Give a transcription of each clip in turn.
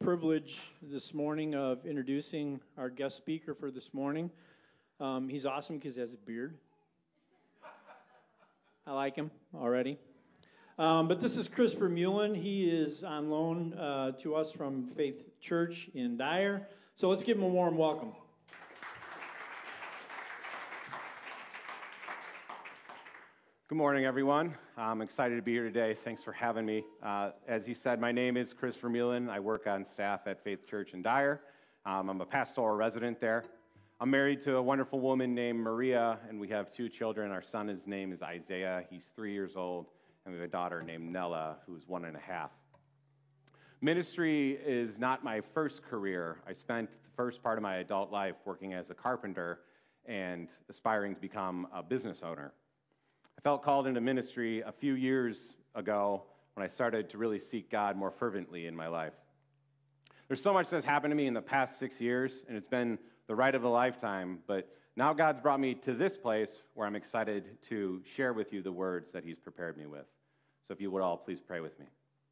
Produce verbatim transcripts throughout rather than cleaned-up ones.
privilege this morning of introducing our guest speaker for this morning. Um, he's awesome because he has a beard. I like him already. Um, but this is Christopher Mullen. He is on loan uh, to us from Faith Church in Dyer. So let's give him a warm welcome. Good morning, everyone. I'm excited to be here today. Thanks for having me. Uh, as he said, my name is Christopher Mullen. I work on staff at Faith Church in Dyer. Um, I'm a pastoral resident there. I'm married to a wonderful woman named Maria, and we have two children. Our son, his name is Isaiah. He's three years old, and we have a daughter named Nella, who's one and a half. Ministry is not my first career. I spent the first part of my adult life working as a carpenter and aspiring to become a business owner. I felt called into ministry a few years ago when I started to really seek God more fervently in my life. There's so much that's happened to me in the past six years, and it's been the ride of a lifetime, but now God's brought me to this place where I'm excited to share with you the words that He's prepared me with. So if you would all please pray with me.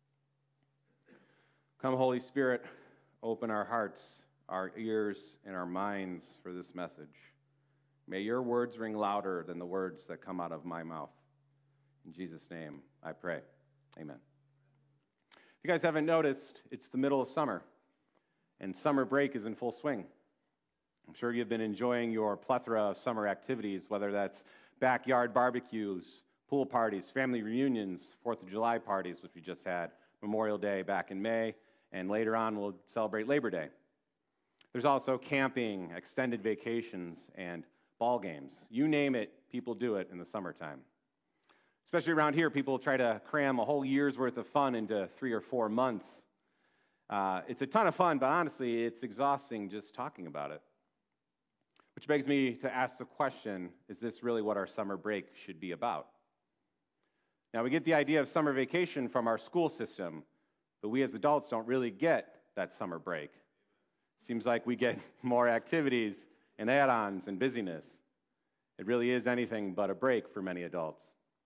Come, Holy Spirit, open our hearts, our ears, and our minds for this message. May your words ring louder than the words that come out of my mouth. In Jesus' name, I pray. Amen. If you guys haven't noticed, it's the middle of summer, and summer break is in full swing. I'm sure you've been enjoying your plethora of summer activities, whether that's backyard barbecues, pool parties, family reunions, fourth of July parties, which we just had, Memorial Day back in May, and later on we'll celebrate Labor Day. There's also camping, extended vacations, and ball games. You name it, people do it in the summertime. Especially around here, people try to cram a whole year's worth of fun into three or four months. Uh, it's a ton of fun, but honestly, it's exhausting just talking about it. Which begs me to ask the question, is this really what our summer break should be about? Now, we get the idea of summer vacation from our school system, but we as adults don't really get that summer break. Seems like we get more activities and add-ons and busyness. It really is anything but a break for many adults.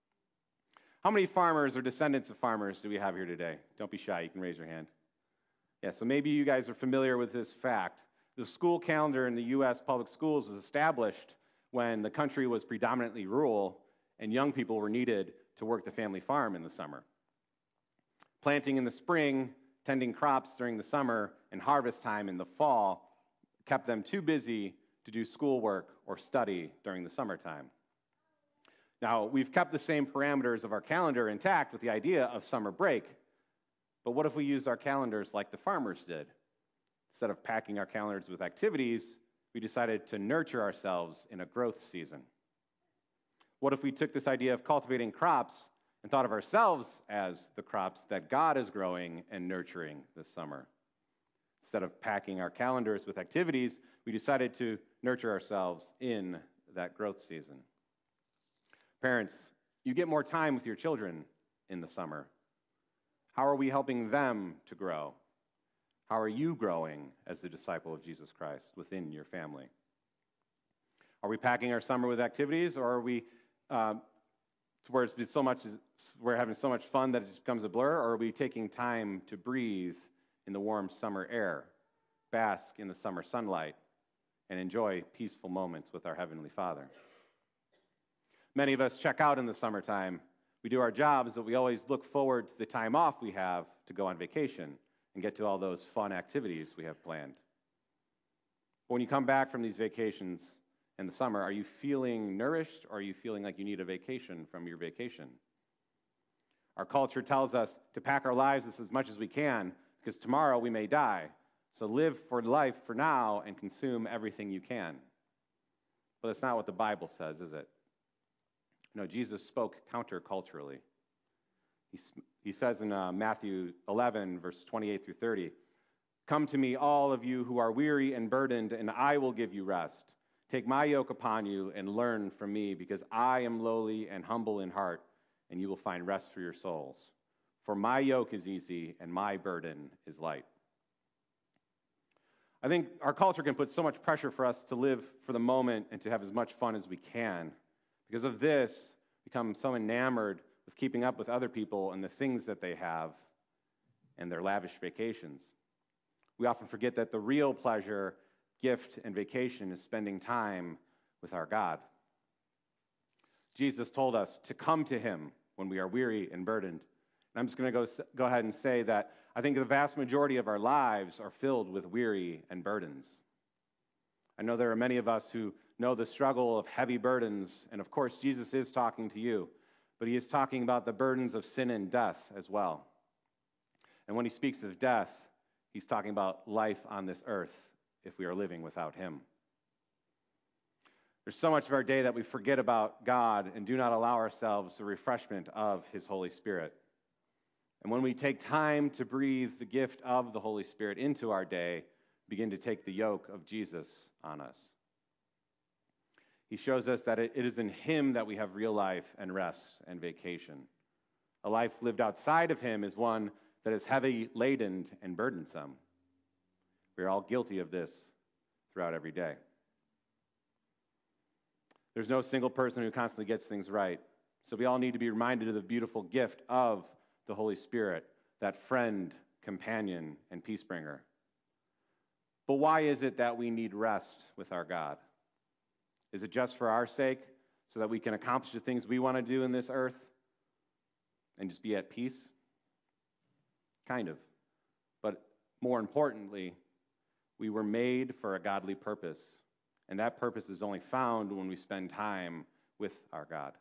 How many farmers or descendants of farmers do we have here today? Don't be shy, you can raise your hand. Yeah, so maybe you guys are familiar with this fact. The school calendar in the U S public schools was established when the country was predominantly rural and young people were needed to work the family farm in the summer. Planting in the spring, tending crops during the summer, and harvest time in the fall kept them too busy to do schoolwork or study during the summertime. Now, we've kept the same parameters of our calendar intact with the idea of summer break, but what if we used our calendars like the farmers did? Instead of packing our calendars with activities, we decided to nurture ourselves in a growth season. What if we took this idea of cultivating crops and thought of ourselves as the crops that God is growing and nurturing this summer? Instead of packing our calendars with activities, we decided to nurture ourselves in that growth season. Parents, you get more time with your children in the summer. How are we helping them to grow? How are you growing as a disciple of Jesus Christ within your family? Are we packing our summer with activities, or are we uh, where it's so much, we're having so much fun that it just becomes a blur, or are we taking time to breathe in the warm summer air, bask in the summer sunlight, and enjoy peaceful moments with our Heavenly Father? Many of us check out in the summertime. We do our jobs, but we always look forward to the time off we have to go on vacation and get to all those fun activities we have planned. But when you come back from these vacations in the summer, are you feeling nourished, or are you feeling like you need a vacation from your vacation? Our culture tells us to pack our lives as much as we can, because tomorrow we may die. So live for life for now and consume everything you can. But that's not what the Bible says, is it? No, Jesus spoke counterculturally. He, he says in uh, Matthew eleven, verse twenty-eight through thirty, "Come to me, all of you who are weary and burdened, and I will give you rest. Take my yoke upon you and learn from me, because I am lowly and humble in heart, and you will find rest for your souls. For my yoke is easy and my burden is light." I think our culture can put so much pressure for us to live for the moment and to have as much fun as we can. Because of this, we become so enamored with keeping up with other people and the things that they have and their lavish vacations. We often forget that the real pleasure, gift, and vacation is spending time with our God. Jesus told us to come to him when we are weary and burdened. And I'm just going to go, go ahead and say that I think the vast majority of our lives are filled with weary and burdens. I know there are many of us who know the struggle of heavy burdens, and of course Jesus is talking to you, but he is talking about the burdens of sin and death as well. And when he speaks of death, he's talking about life on this earth if we are living without him. There's so much of our day that we forget about God and do not allow ourselves the refreshment of his Holy Spirit. And when we take time to breathe the gift of the Holy Spirit into our day, begin to take the yoke of Jesus on us. He shows us that it is in him that we have real life and rest and vacation. A life lived outside of him is one that is heavy laden and burdensome. We are all guilty of this throughout every day. There's no single person who constantly gets things right. So we all need to be reminded of the beautiful gift of the Holy Spirit, that friend, companion, and peace bringer. But why is it that we need rest with our God? Is it just for our sake, so that we can accomplish the things we want to do in this earth and just be at peace? Kind of. But more importantly, we were made for a godly purpose, and that purpose is only found when we spend time with our God.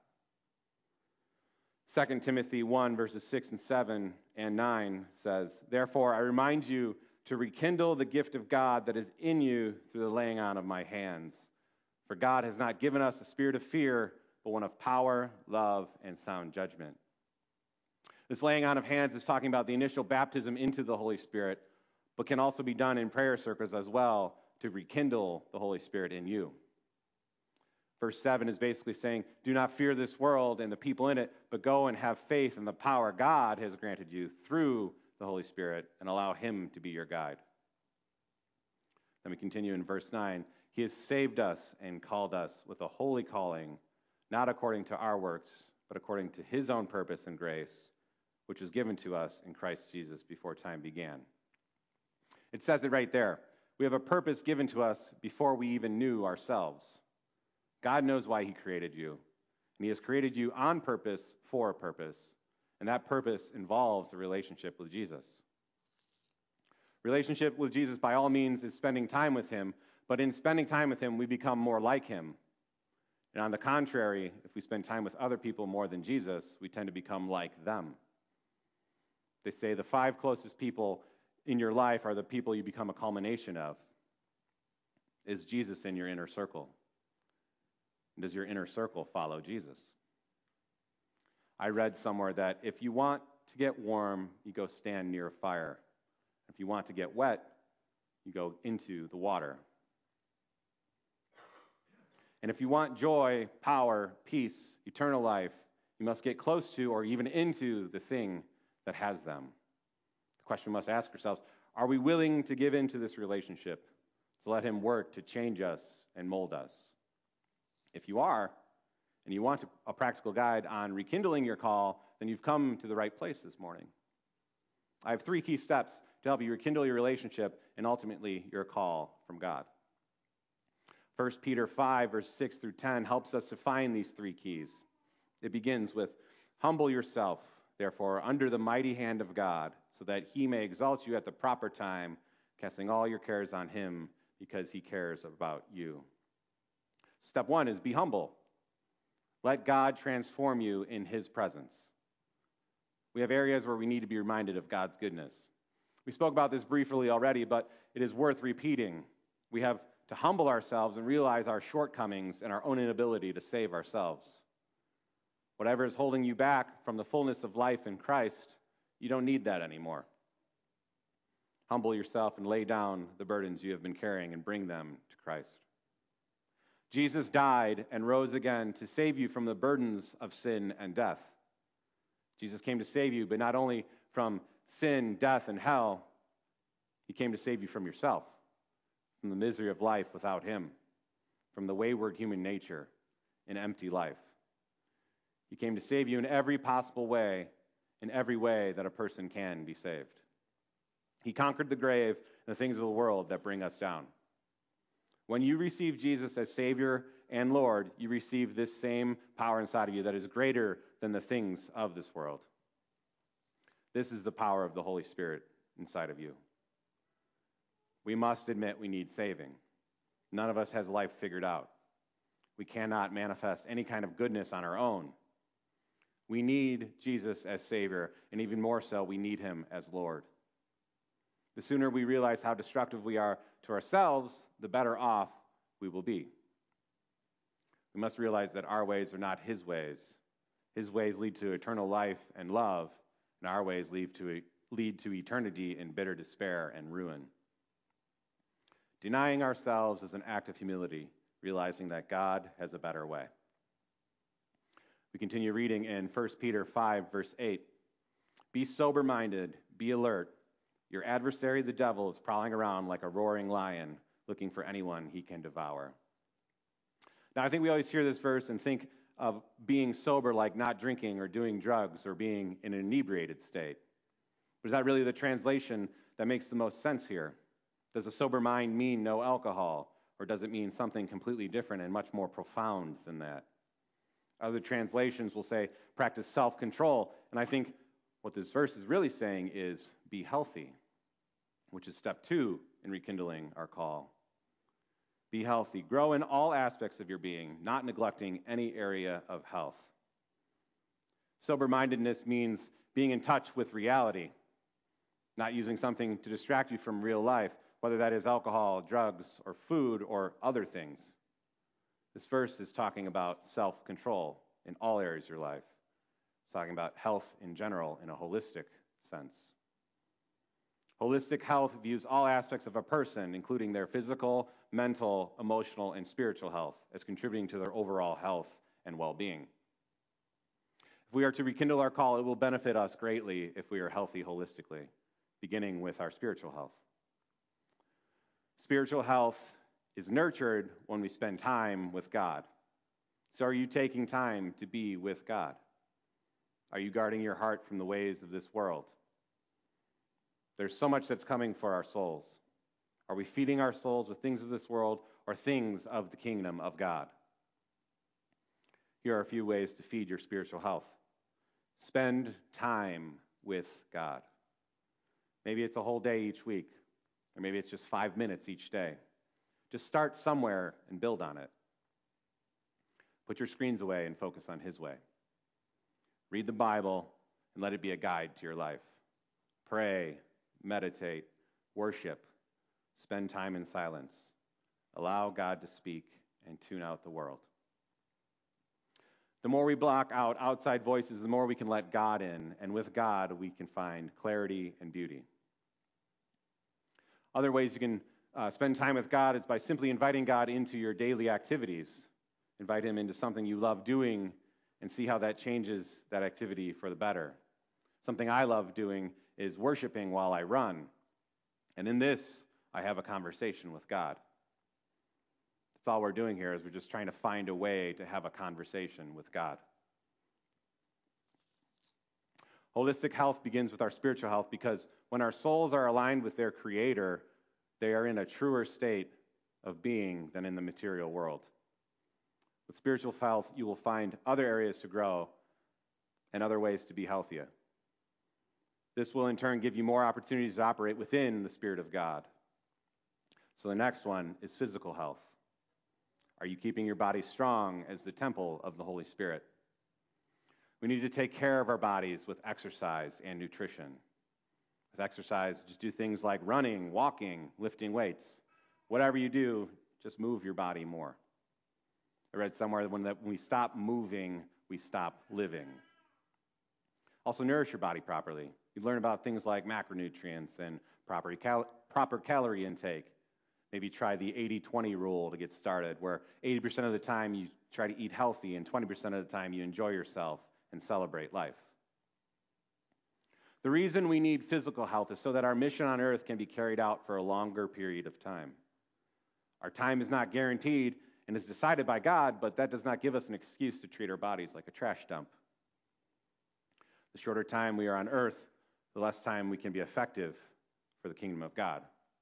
Second Timothy one, verses six and seven and nine says, "Therefore I remind you to rekindle the gift of God that is in you through the laying on of my hands. For God has not given us a spirit of fear, but one of power, love, and sound judgment." This laying on of hands is talking about the initial baptism into the Holy Spirit, but can also be done in prayer circles as well to rekindle the Holy Spirit in you. Verse seven is basically saying, do not fear this world and the people in it, but go and have faith in the power God has granted you through the Holy Spirit and allow him to be your guide. Then we continue in verse nine. He has saved us and called us with a holy calling, not according to our works, but according to his own purpose and grace, which was given to us in Christ Jesus before time began. It says it right there. We have a purpose given to us before we even knew ourselves. God knows why he created you, and he has created you on purpose for a purpose, and that purpose involves a relationship with Jesus. Relationship with Jesus, by all means, is spending time with him, but in spending time with him, we become more like him. And on the contrary, if we spend time with other people more than Jesus, we tend to become like them. They say the five closest people in your life are the people you become a culmination of. Is Jesus in your inner circle? Does your inner circle follow Jesus? I read somewhere that if you want to get warm, you go stand near a fire. If you want to get wet, you go into the water. And if you want joy, power, peace, eternal life, you must get close to or even into the thing that has them. The question we must ask ourselves, are we willing to give into this relationship, to let him work to change us and mold us? If you are, and you want a practical guide on rekindling your call, then you've come to the right place this morning. I have three key steps to help you rekindle your relationship and ultimately your call from God. First Peter five, verse six through ten helps us to find these three keys. It begins with, humble yourself, therefore, under the mighty hand of God, so that he may exalt you at the proper time, casting all your cares on him, because he cares about you. Step one is be humble. Let God transform you in his presence. We have areas where we need to be reminded of God's goodness. We spoke about this briefly already, but it is worth repeating. We have to humble ourselves and realize our shortcomings and our own inability to save ourselves. Whatever is holding you back from the fullness of life in Christ, you don't need that anymore. Humble yourself and lay down the burdens you have been carrying and bring them to Christ. Jesus died and rose again to save you from the burdens of sin and death. Jesus came to save you, but not only from sin, death, and hell, he came to save you from yourself, from the misery of life without him, from the wayward human nature, an empty life. He came to save you in every possible way, in every way that a person can be saved. He conquered the grave and the things of the world that bring us down. When you receive Jesus as Savior and Lord, you receive this same power inside of you that is greater than the things of this world. This is the power of the Holy Spirit inside of you. We must admit we need saving. None of us has life figured out. We cannot manifest any kind of goodness on our own. We need Jesus as Savior, and even more so, we need Him as Lord. The sooner we realize how destructive we are to ourselves, the better off we will be. We must realize that our ways are not His ways. His ways lead to eternal life and love, and our ways lead to, lead to eternity in bitter despair and ruin. Denying ourselves is an act of humility, realizing that God has a better way. We continue reading in First Peter five, verse eight. Be sober-minded, be alert. Your adversary, the devil, is prowling around like a roaring lion, looking for anyone he can devour. Now, I think we always hear this verse and think of being sober like not drinking or doing drugs or being in an inebriated state. But is that really the translation that makes the most sense here? Does a sober mind mean no alcohol, or does it mean something completely different and much more profound than that? Other translations will say practice self-control, and I think what this verse is really saying is be healthy, which is step two in rekindling our call. Be healthy. Grow in all aspects of your being, not neglecting any area of health. Sober-mindedness means being in touch with reality, not using something to distract you from real life, whether that is alcohol, drugs, or food, or other things. This verse is talking about self-control in all areas of your life. It's talking about health in general in a holistic sense. Holistic health views all aspects of a person, including their physical, mental, emotional, and spiritual health, as contributing to their overall health and well-being. If we are to rekindle our call, it will benefit us greatly if we are healthy holistically, beginning with our spiritual health. Spiritual health is nurtured when we spend time with God. So are you taking time to be with God? Are you guarding your heart from the ways of this world? There's so much that's coming for our souls. Are we feeding our souls with things of this world or things of the kingdom of God? Here are a few ways to feed your spiritual health. Spend time with God. Maybe it's a whole day each week, or maybe it's just five minutes each day. Just start somewhere and build on it. Put your screens away and focus on His way. Read the Bible and let it be a guide to your life. Pray, meditate, worship, spend time in silence. Allow God to speak and tune out the world. The more we block out outside voices, the more we can let God in, and with God we can find clarity and beauty. Other ways you can uh, spend time with God is by simply inviting God into your daily activities. Invite Him into something you love doing and see how that changes that activity for the better. Something I love doing is worshiping while I run. And in this, I have a conversation with God. That's all we're doing here is we're just trying to find a way to have a conversation with God. Holistic health begins with our spiritual health because when our souls are aligned with their Creator, they are in a truer state of being than in the material world. With spiritual health, you will find other areas to grow and other ways to be healthier. This will in turn give you more opportunities to operate within the Spirit of God. So the next one is physical health. Are you keeping your body strong as the temple of the Holy Spirit? We need to take care of our bodies with exercise and nutrition. With exercise, just do things like running, walking, lifting weights. Whatever you do, just move your body more. I read somewhere that when, that when we stop moving, we stop living. Also, nourish your body properly. You learn about things like macronutrients and proper, cal- proper calorie intake. Maybe try the eighty twenty rule to get started, where eighty percent of the time you try to eat healthy and twenty percent of the time you enjoy yourself and celebrate life. The reason we need physical health is so that our mission on earth can be carried out for a longer period of time. Our time is not guaranteed and is decided by God, but that does not give us an excuse to treat our bodies like a trash dump. The shorter time we are on earth, the less time we can be effective for for the kingdom of God.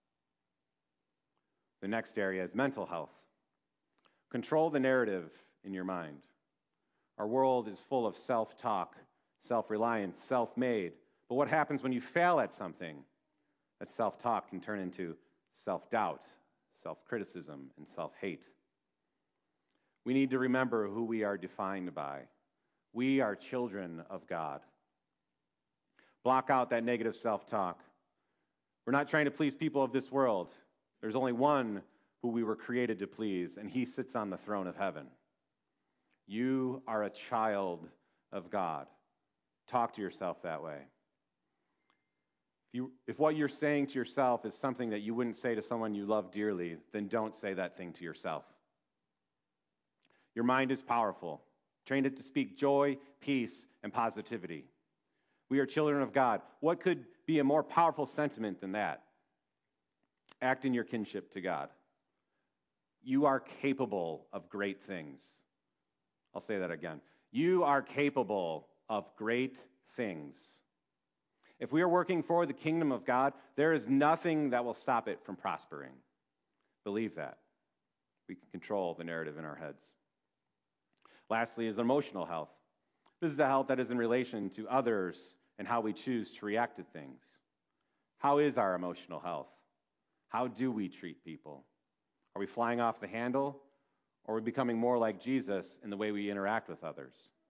The next area is mental health. Control the narrative in your mind. Our world is full of self-talk, self-reliance, self-made. But what happens when you fail at something? That self-talk can turn into self-doubt, self-criticism, and self-hate. We need to remember who we are defined by. We are children of God. Block out that negative self-talk. We're not trying to please people of this world. There's only one who we were created to please, and he sits on the throne of heaven. You are a child of God. Talk to yourself that way. If, you, if what you're saying to yourself is something that you wouldn't say to someone you love dearly, then don't say that thing to yourself. Your mind is powerful. Train it to speak joy, peace, and positivity. We are children of God. What could be a more powerful sentiment than that? Act in your kinship to God. You are capable of great things. I'll say that again. You are capable of great things. If we are working for the kingdom of God, there is nothing that will stop it from prospering. Believe that. We can control the narrative in our heads. Lastly is emotional health. This is the health that is in relation to others and how we choose to react to things. How is our emotional health? How do we treat people? Are we flying off the handle, or are we becoming more like Jesus in the way we interact with others?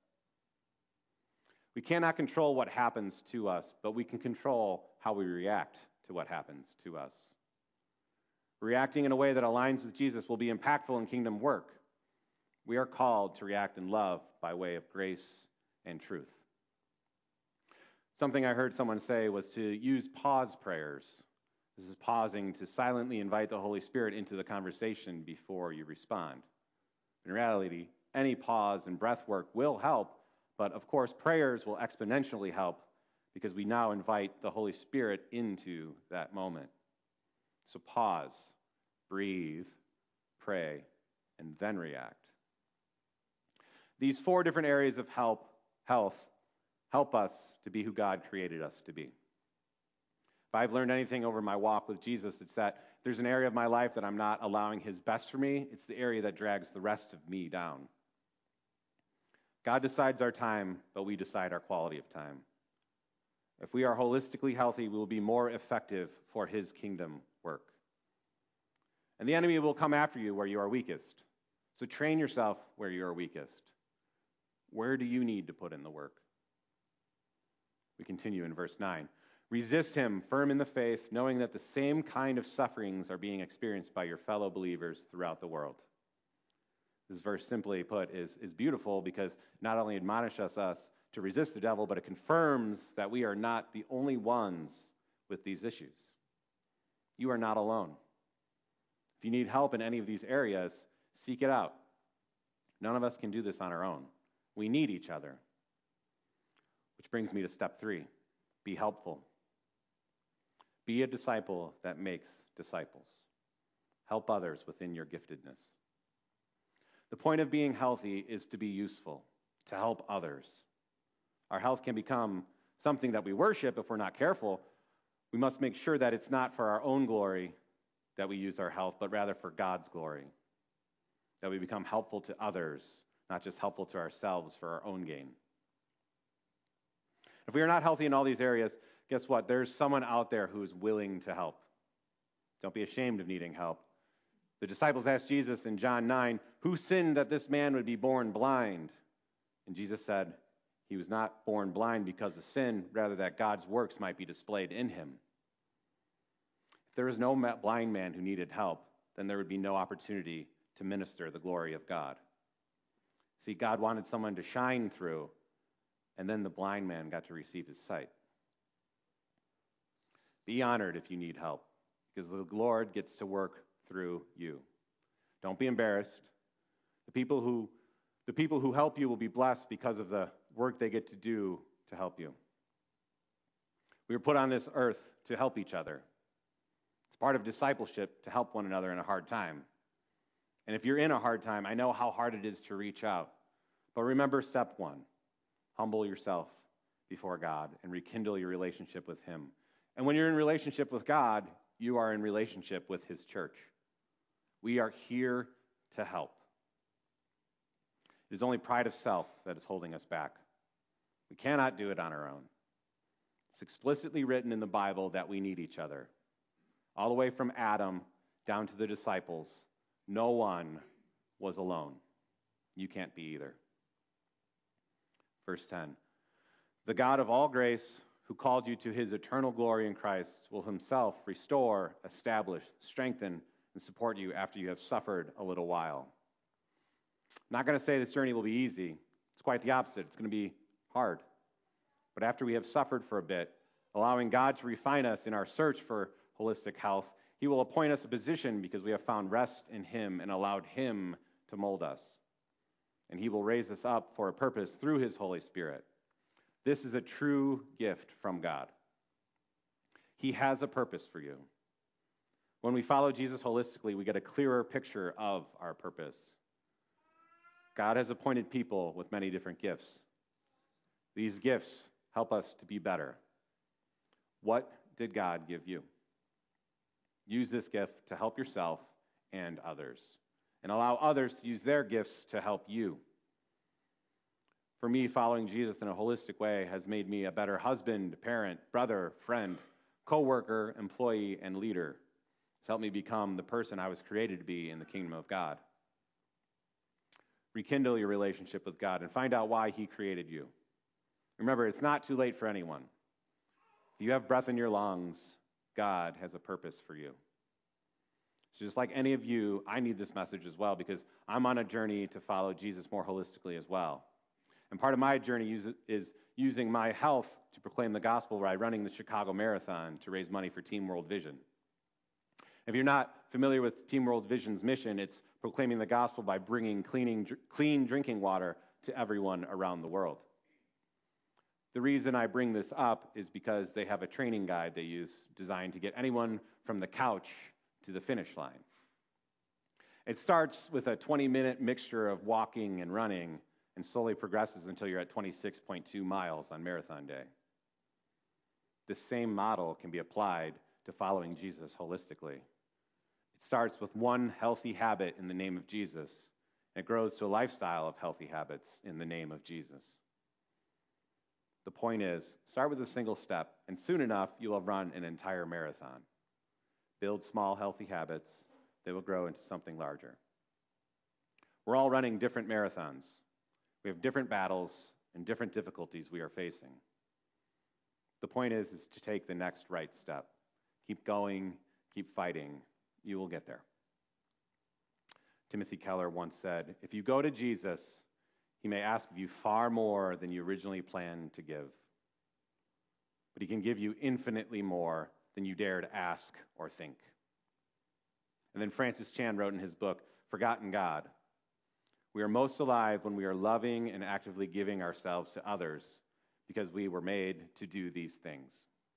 We cannot control what happens to us, but we can control how we react to what happens to us. Reacting in a way that aligns with Jesus will be impactful in kingdom work. We are called to react in love by way of grace and truth. Something I heard someone say was to use pause prayers. This is pausing to silently invite the Holy Spirit into the conversation before you respond. In reality, any pause and breath work will help, but of course, prayers will exponentially help because we now invite the Holy Spirit into that moment. So pause, breathe, pray, and then react. These four different areas of help, health help us to be who God created us to be. If I've learned anything over my walk with Jesus, it's that there's an area of my life that I'm not allowing his best for me. It's the area that drags the rest of me down. God decides our time, but we decide our quality of time. If we are holistically healthy, we will be more effective for his kingdom work. And the enemy will come after you where you are weakest. So train yourself where you are weakest. Where do you need to put in the work? We continue in verse nine. Resist him, firm in the faith, knowing that the same kind of sufferings are being experienced by your fellow believers throughout the world. This verse, simply put, is, is beautiful because not only admonishes us to resist the devil, but it confirms that we are not the only ones with these issues. You are not alone. If you need help in any of these areas, seek it out. None of us can do this on our own. We need each other. Which brings me to step three. Be helpful. Be a disciple that makes disciples. Help others within your giftedness. The point of being healthy is to be useful, to help others. Our health can become something that we worship if we're not careful. We must make sure that it's not for our own glory that we use our health, but rather for God's glory. That we become helpful to others, not just helpful to ourselves for our own gain. If we are not healthy in all these areas, guess what? There's someone out there who is willing to help. Don't be ashamed of needing help. The disciples asked Jesus in John nine, who sinned that this man would be born blind? And Jesus said, he was not born blind because of sin, rather that God's works might be displayed in him. If there was no blind man who needed help, then there would be no opportunity to minister the glory of God. See, God wanted someone to shine through, and then the blind man got to receive his sight. Be honored if you need help, because the Lord gets to work through you. Don't be embarrassed. The people who, the people who help you will be blessed because of the work they get to do to help you. We were put on this earth to help each other. It's part of discipleship to help one another in a hard time. And if you're in a hard time, I know how hard it is to reach out. But remember step one. Humble yourself before God and rekindle your relationship with him. And when you're in relationship with God, you are in relationship with his church. We are here to help. It is only pride of self that is holding us back. We cannot do it on our own. It's explicitly written in the Bible that we need each other. All the way from Adam down to the disciples, no one was alone. You can't be either. Verse ten. The God of all grace, who called you to his eternal glory in Christ, will himself restore, establish, strengthen, and support you after you have suffered a little while. I'm not going to say this journey will be easy. It's quite the opposite. It's going to be hard. But after we have suffered for a bit, allowing God to refine us in our search for holistic health, he will appoint us a position because we have found rest in him and allowed him to mold us. And he will raise us up for a purpose through his Holy Spirit. This is a true gift from God. He has a purpose for you. When we follow Jesus holistically, we get a clearer picture of our purpose. God has appointed people with many different gifts. These gifts help us to be better. What did God give you? Use this gift to help yourself and others, and allow others to use their gifts to help you. For me, following Jesus in a holistic way has made me a better husband, parent, brother, friend, co-worker, employee, and leader. It's helped me become the person I was created to be in the kingdom of God. Rekindle your relationship with God and find out why he created you. Remember, it's not too late for anyone. If you have breath in your lungs, God has a purpose for you. So just like any of you, I need this message as well because I'm on a journey to follow Jesus more holistically as well. And part of my journey is using my health to proclaim the gospel by running the Chicago Marathon to raise money for Team World Vision. If you're not familiar with Team World Vision's mission, it's proclaiming the gospel by bringing cleaning, clean drinking water to everyone around the world. The reason I bring this up is because they have a training guide they use designed to get anyone from the couch to the finish line. It starts with a twenty-minute mixture of walking and running and slowly progresses until you're at twenty-six point two miles on marathon day. This same model can be applied to following Jesus holistically. It starts with one healthy habit in the name of Jesus, and it grows to a lifestyle of healthy habits in the name of Jesus. The point is, start with a single step, and soon enough, you will run an entire marathon. Build small, healthy habits that will grow into something larger. We're all running different marathons. We have different battles and different difficulties we are facing. The point is, is to take the next right step. Keep going, keep fighting. You will get there. Timothy Keller once said, if you go to Jesus, he may ask of you far more than you originally planned to give. But he can give you infinitely more than you dare to ask or think. And then Francis Chan wrote in his book, Forgotten God, we are most alive when we are loving and actively giving ourselves to others because we were made to do these things.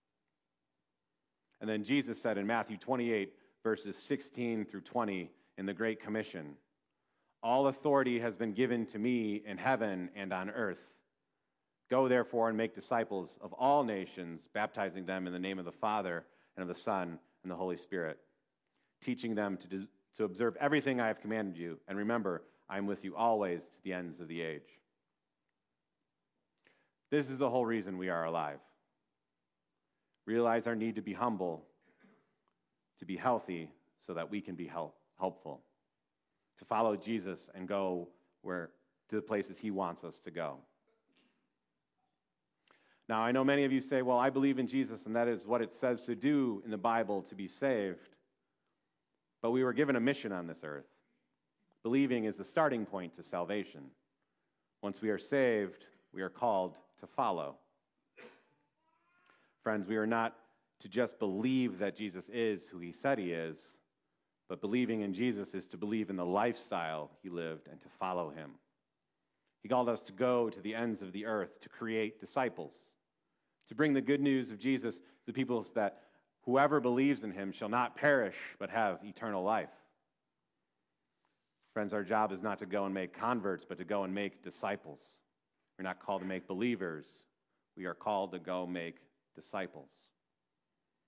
And then Jesus said in Matthew twenty-eight, verses sixteen through twenty in the Great Commission, all authority has been given to me in heaven and on earth. Go therefore and make disciples of all nations, baptizing them in the name of the Father and of the Son and the Holy Spirit, teaching them to, do, to observe everything I have commanded you. And remember, I am with you always to the ends of the age. This is the whole reason we are alive. Realize our need to be humble, to be healthy, so that we can be help, helpful, to follow Jesus and go where to the places he wants us to go. Now, I know many of you say, well, I believe in Jesus, and that is what it says to do in the Bible to be saved. But we were given a mission on this earth. Believing is the starting point to salvation. Once we are saved, we are called to follow. Friends, we are not to just believe that Jesus is who he said he is, but believing in Jesus is to believe in the lifestyle he lived and to follow him. He called us to go to the ends of the earth to create disciples, to bring the good news of Jesus to the people that whoever believes in him shall not perish but have eternal life. Friends, our job is not to go and make converts, but to go and make disciples. We're not called to make believers. We are called to go make disciples.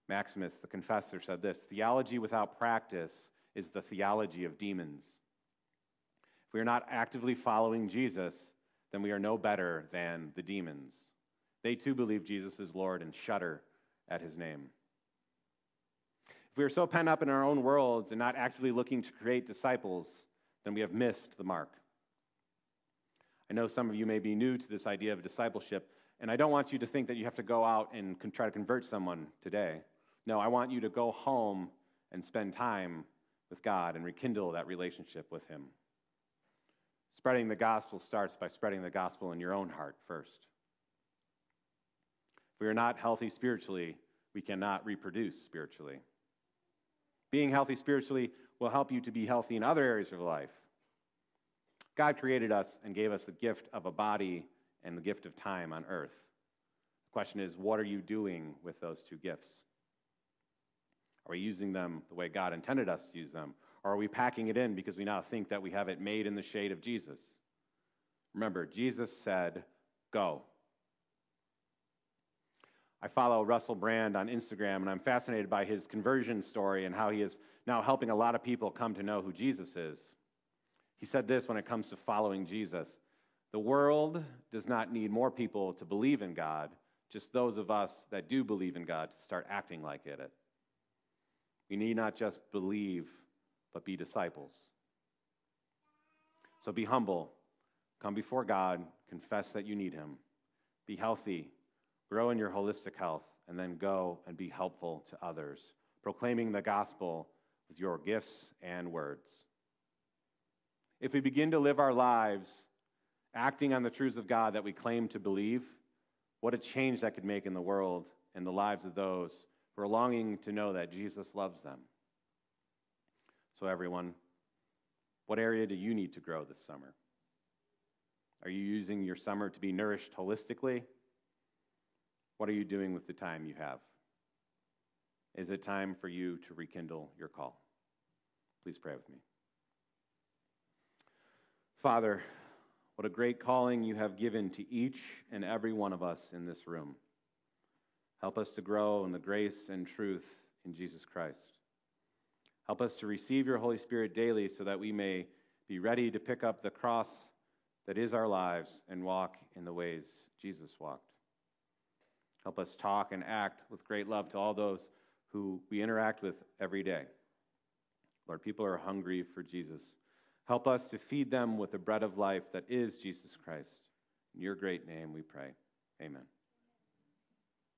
Maximus, the confessor, said this: theology without practice is the theology of demons. If we are not actively following Jesus, then we are no better than the demons. They too believe Jesus is Lord and shudder at his name. If we are so pent up in our own worlds and not actively looking to create disciples, then we have missed the mark. I know some of you may be new to this idea of discipleship, and I don't want you to think that you have to go out and con- try to convert someone today. No, I want you to go home and spend time with God and rekindle that relationship with him. Spreading the gospel starts by spreading the gospel in your own heart first. If we are not healthy spiritually, we cannot reproduce spiritually. Being healthy spiritually will help you to be healthy in other areas of life. God created us and gave us the gift of a body and the gift of time on earth. The question is, what are you doing with those two gifts? Are we using them the way God intended us to use them? Or are we packing it in because we now think that we have it made in the shade of Jesus? Remember, Jesus said, go. I follow Russell Brand on Instagram, and I'm fascinated by his conversion story and how he is now helping a lot of people come to know who Jesus is. He said this when it comes to following Jesus: the world does not need more people to believe in God, just those of us that do believe in God to start acting like it. We need not just believe, but be disciples. So be humble, come before God, confess that you need him, be healthy, grow in your holistic health, and then go and be helpful to others, proclaiming the gospel with your gifts and words. If we begin to live our lives acting on the truths of God that we claim to believe, what a change that could make in the world and the lives of those who are longing to know that Jesus loves them. So everyone, what area do you need to grow this summer? Are you using your summer to be nourished holistically? What are you doing with the time you have? Is it time for you to rekindle your call? Please pray with me. Father, what a great calling you have given to each and every one of us in this room. Help us to grow in the grace and truth in Jesus Christ. Help us to receive your Holy Spirit daily so that we may be ready to pick up the cross that is our lives and walk in the ways Jesus walked. Help us talk and act with great love to all those who we interact with every day. Lord, people are hungry for Jesus. Help us to feed them with the bread of life that is Jesus Christ. In your great name we pray. Amen.